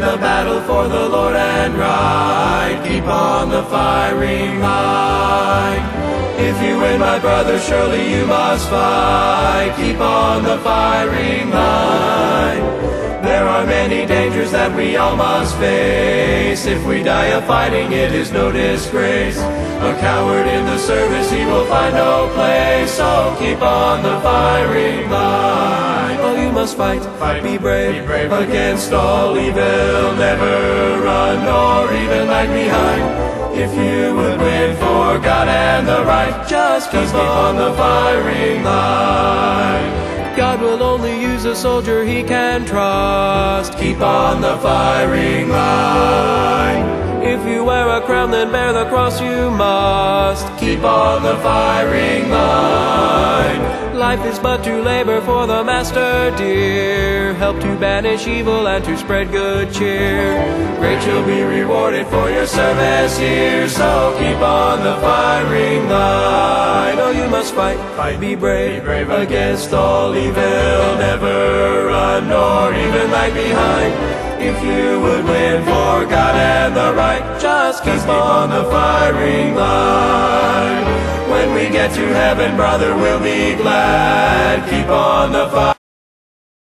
the battle for the Lord and right. Keep on the firing line. If you win, my brother, surely you must fight. Keep on the firing line. There are many dangers that we all must face. If we die of fighting, it is no disgrace. A coward in the service, he will find no place. So keep on the firing line. Oh, you must fight, be brave against all evil. Never run nor even lag behind. If you would win for God and the right, just keep on the firing line. God will only use a soldier he can trust. Keep on the firing line. If you wear a crown, then bear the cross you must. Keep on the firing line. Life is but to labor for the Master dear. Help to banish evil and to spread good cheer. Great you'll be rewarded for your service here. So keep on the firing line. Oh, you must fight, be brave against all evil. Never run nor even lag behind. If you would win for God and the right, just keep on the firing line. When we get to heaven, brother, we'll be glad. Keep on the fire.